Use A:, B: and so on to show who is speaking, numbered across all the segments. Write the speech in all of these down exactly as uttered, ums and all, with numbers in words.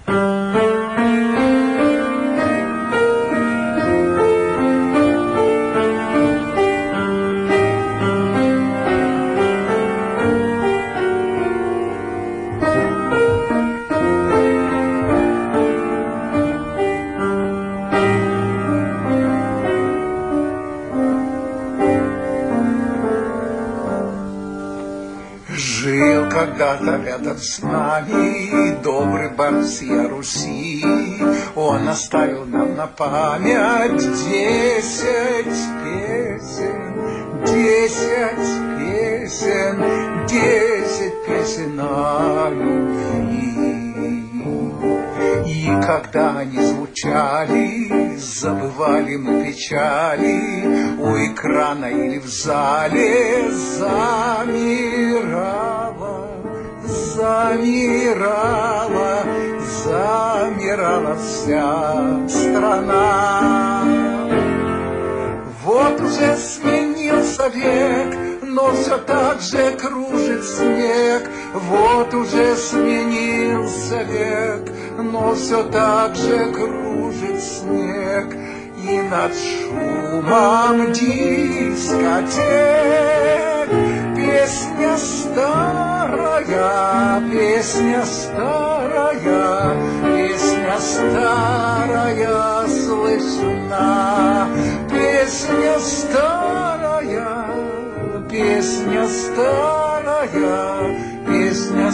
A: Жил когда-то рядом с нами добрый Барсия Руси. Он оставил нам на память десять песен, десять песен, десять песен о любви. И когда они звучали, забывали мы печали, у экрана или в зале замирала, замирала, замирала вся страна. Вот уже сменился век, но все так же кружит снег. Вот уже сменился век, но все так же кружит снег. И над шумом дискотек песня старая, песня старая, песня старая слышна. Песня старая, песня старая, песня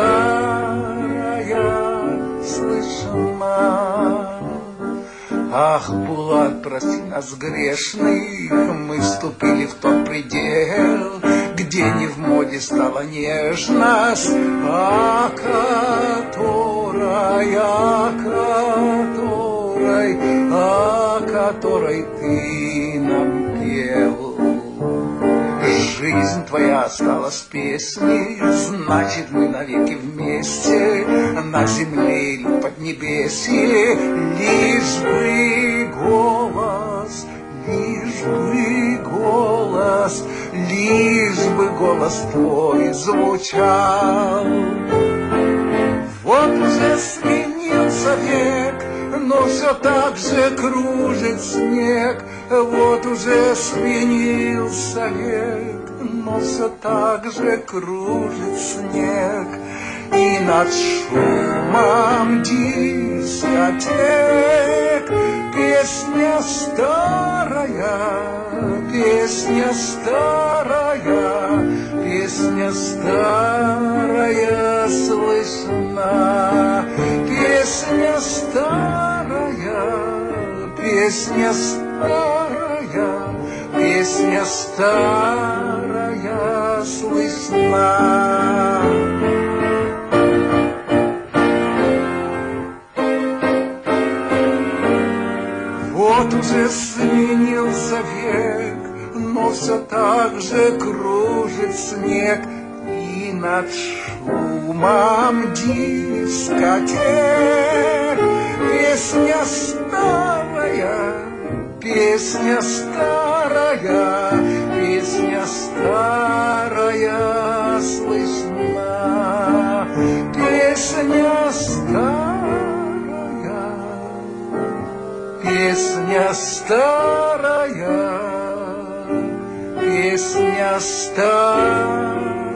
A: старая слышна. Ах, Булат, прости нас грешных, мы вступили в тот предел, где не в моде стала нежность, а которой, а которой, о которой ты нам пел. Жизнь твоя осталась песней, значит, мы навеки вместе, на земле или в поднебесье, лишь бы голос, лишь бы голос, лишь бы голос твой звучал. Вот уже сменился век, но все так же кружит снег. Вот уже сменился век, но все так же кружит снег. И над шумом дискотек песня старая, песня старая, песня старая слышна. Песня старая, песня старая, песня старая слышна. Вот уже сменился век, но все так же кружит снег. И над шумом дискотек песня старая, песня старая, песня старая слышна. Песня старая, песня старая, песня старая.